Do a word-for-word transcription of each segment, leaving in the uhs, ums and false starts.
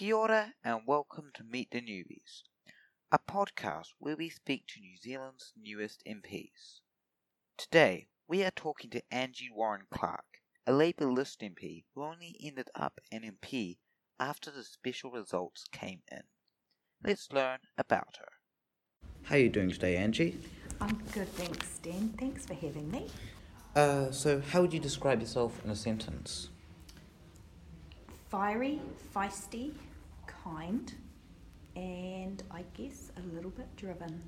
Kia ora and welcome to Meet the Newbies, a podcast where we speak to New Zealand's newest M Ps. Today, we are talking to Angie Warren-Clarke, a Labour list M P who only ended up an M P after the special results came in. Let's learn about her. How are you doing today, Angie? I'm good, thanks, Dan. Thanks for having me. Uh, so how would you describe yourself in a sentence? Fiery, feisty, kind, and I guess a little bit driven.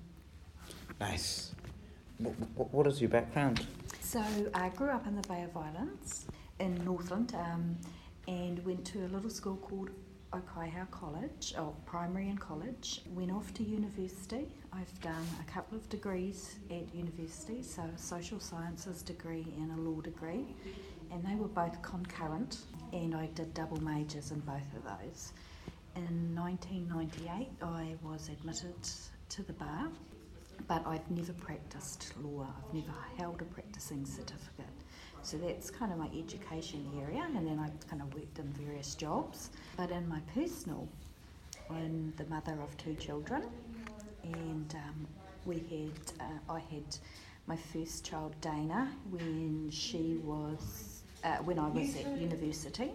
Nice. W- w- what is your background? So I grew up in the Bay of Islands in Northland um, and went to a little school called Okaihau College, or primary and college. Went off to university. I've done a couple of degrees at university, so a social sciences degree and a law degree, and they were both concurrent, and I did double majors in both of those. In nineteen ninety-eight I was admitted to the bar, but I've never practiced law. I've never held a practicing certificate. So that's kind of my education area, and then I've kind of worked in various jobs. But in my personal, I'm the mother of two children, and um, we had uh, I had my first child, Dana, when she was uh, when I was at university,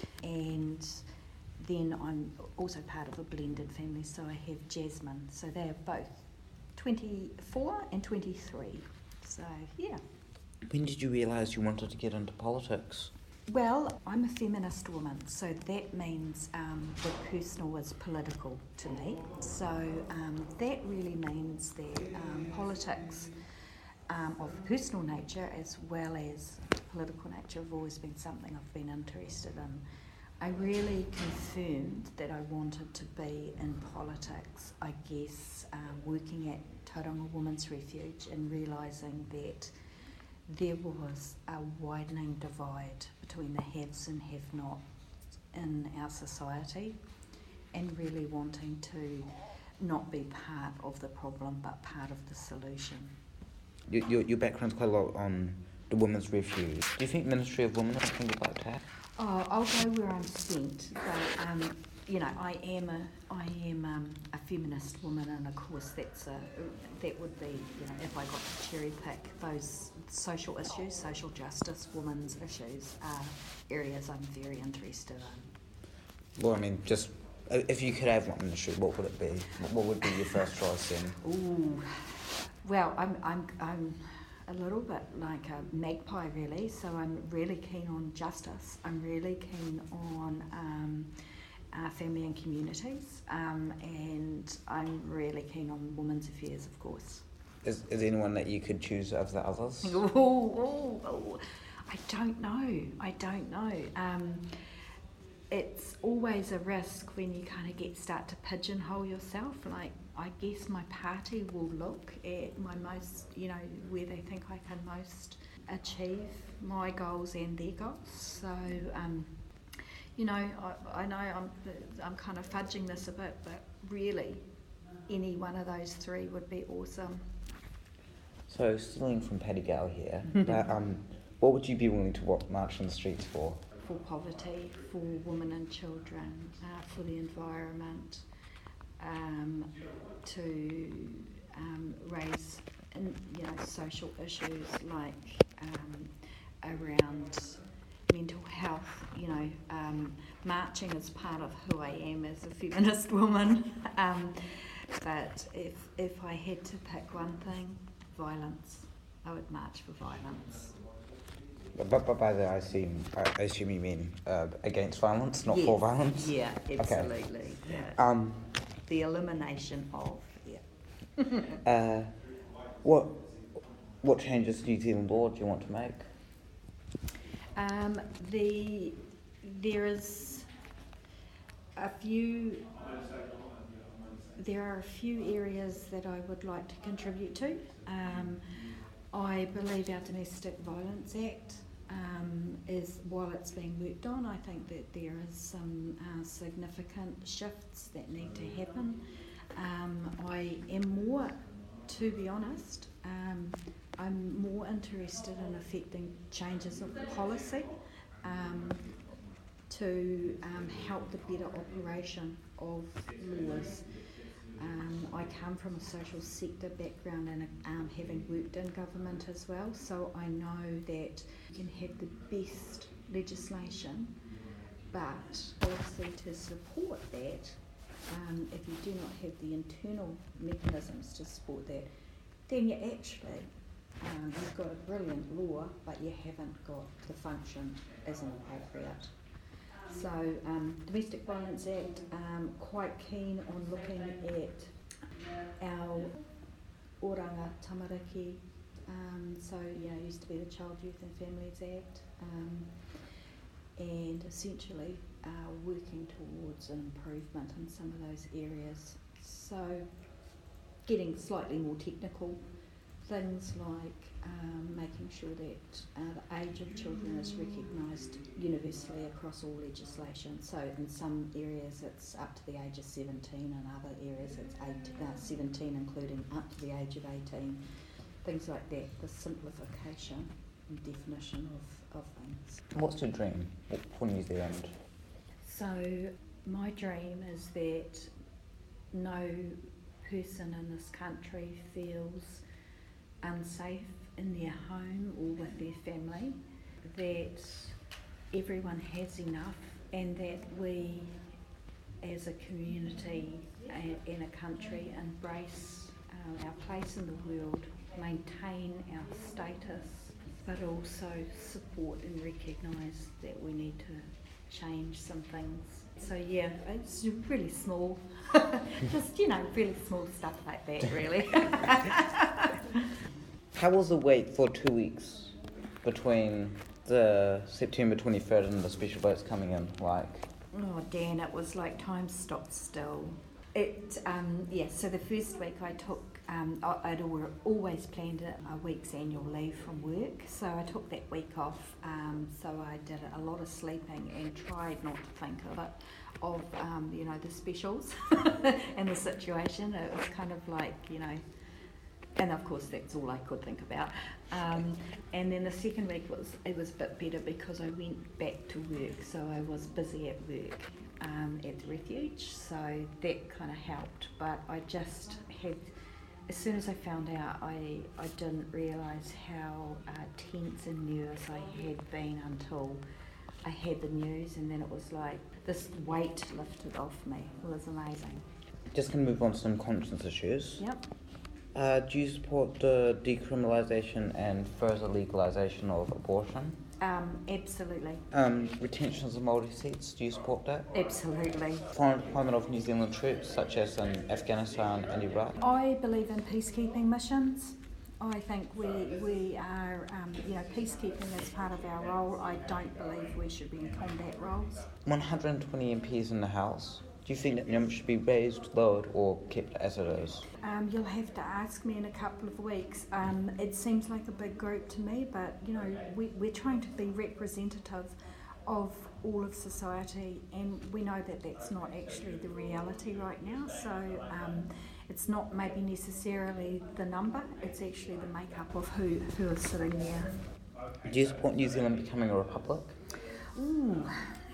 and then I'm also part of a blended family, so I have Jasmine. So they are both twenty-four and twenty-three. So yeah. When did you realise you wanted to get into politics? Well, I'm a feminist woman, so that means um, the personal is political to me. So um, that really means that um, politics um, of personal nature as well as political nature have always been something I've been interested in. I really confirmed that I wanted to be in politics, I guess, um, working at Tauranga Women's Refuge and realising that there was a widening divide between the haves and have-nots in our society, and really wanting to not be part of the problem but part of the solution. Your, your, your background's quite a lot on the Women's Refuge. Do you think Ministry of Women is something you'd like to have? Oh, I'll go where I'm sent, but um, you know, I am a I am um, a feminist woman, and of course that's a that would be, you know, if I got to cherry pick those social issues, social justice, women's issues are areas I'm very interested in. Well, I mean, just if you could have one ministry, what would it be? What would be your first choice then? Ooh, well, I'm I'm I'm. a little bit like a magpie really, so I'm really keen on justice. I'm really keen on um, uh, family and communities, um, and I'm really keen on women's affairs, of course. Is, is there anyone that you could choose over the others? Oh, oh, oh. I don't know, I don't know. Um, it's always a risk when you kind of get start to pigeonhole yourself. Like, I guess my party will look at my most, you know, where they think I can most achieve my goals and their goals. So, um, you know, I, I know I'm I'm kind of fudging this a bit, but really, any one of those three would be awesome. So, stealing from Paddy Gale here, but um, what would you be willing to what, march on the streets for? For poverty, for women and children, uh, for the environment, um, to um, raise, in, you know, social issues like um, around mental health. You know, um, marching is part of who I am as a feminist woman. um, but if if I had to pick one thing, violence. I would march for violence. But, but by that I assume, I assume you mean uh, against violence, not yes. for violence? Yeah, absolutely. Okay. Yeah. Um, the elimination of, yeah. uh, what what changes to New Zealand law do you want to make? Um, the there is a few. There are a few areas that I would like to contribute to. Um, I believe our Domestic Violence Act um, is, while it's being worked on, I think that there is some uh, significant shifts that need to happen. Um, I am more, to be honest, um, I'm more interested in affecting changes of policy um, to um, help the better operation of laws. Um, I come from a social sector background and um, having worked in government as well, so I know that you can have the best legislation, but obviously to support that, um, if you do not have the internal mechanisms to support that, then you actually, um, you've got a brilliant law, but you haven't got the function isn't appropriate. So, um, Domestic Violence Act, um, quite keen on looking at our Oranga Tamariki, um, so, you know, used to be the Child, Youth and Families Act, um, and essentially uh, working towards an improvement in some of those areas. So, getting slightly more technical, things like um, making sure that uh, the age of children is recognised universally across all legislation. So in some areas it's up to the age of seventeen, and other areas it's eight, uh, seventeen including up to the age of eighteen. Things like that, the simplification and definition of, of things. What's your dream for New Zealand? So my dream is that no person in this country feels unsafe in their home or with their family, that everyone has enough, and that we as a community and, and a country embrace uh, our place in the world, maintain our status, but also support and recognise that we need to change some things. So yeah, it's really small, just, you know, really small stuff like that really. How was the wait for two weeks between the September twenty-third and the special votes coming in like? Oh Dan, it was like time stopped still. It, um, yeah, so the first week I took, um, I'd always planned a week's annual leave from work, so I took that week off, um, so I did a lot of sleeping and tried not to think of it, of, um, you know, the specials and the situation. It was kind of like, you know, and of course that's all I could think about. Um, and then the second week was, it was a bit better because I went back to work, so I was busy at work. Um, at the refuge, so that kind of helped, but I just had, as soon as I found out, I, I didn't realise how uh, tense and nervous I had been until I had the news, and then it was like this weight lifted off me. It was amazing. Just going to move on to some conscience issues. Yep. Uh, do you support the decriminalisation and further legalisation of abortion? Um, absolutely. Um, retention of Māori seats, do you support that? Absolutely. Foreign deployment of New Zealand troops, such as in Afghanistan and Iraq? I believe in peacekeeping missions. I think we we are, um, you know, peacekeeping is part of our role. I don't believe we should be in combat roles. one hundred twenty M Ps in the House. Do you think that number should be raised, lowered, or kept as it is? Um, you'll have to ask me in a couple of weeks. Um, it seems like a big group to me, but you know, we, we're trying to be representative of all of society, and we know that that's not actually the reality right now. So um, it's not maybe necessarily the number; it's actually the makeup of who who is sitting there. Do you support New Zealand becoming a republic? Ooh.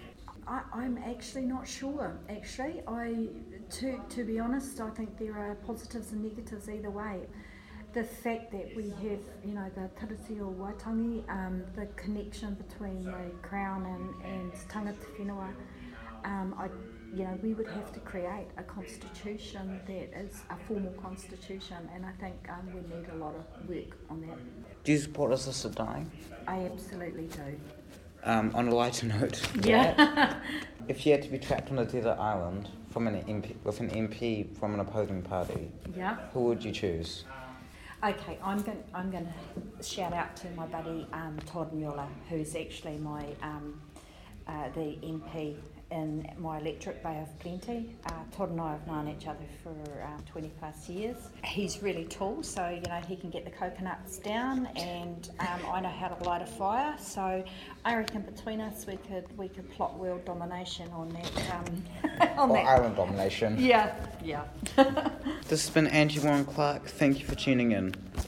I, I'm actually not sure. Actually, I to to be honest, I think there are positives and negatives either way. The fact that we have, you know, the Taratio Waitangi, um, the connection between the Crown and and tangata whenua, um, I, you know, we would have to create a constitution that is a formal constitution, and I think um, we need a lot of work on that. Do you support assisted dying? I absolutely do. Um, on a lighter note, yeah. If you had to be trapped on a desert island from an M P, with an M P from an opposing party, yeah, who would you choose? Okay, I'm going. I'm going to shout out to my buddy um, Todd Mueller, who's actually my um, uh, the M P in my electorate, Bay of Plenty. Uh, Todd and I have known each other for uh, twenty plus years. He's really tall, so you know he can get the coconuts down, and um, I know how to light a fire. So I reckon between us we could we could plot world domination on that. Um, on or that. island domination. Yeah, yeah. This has been Angie Warren Clark. Thank you for tuning in.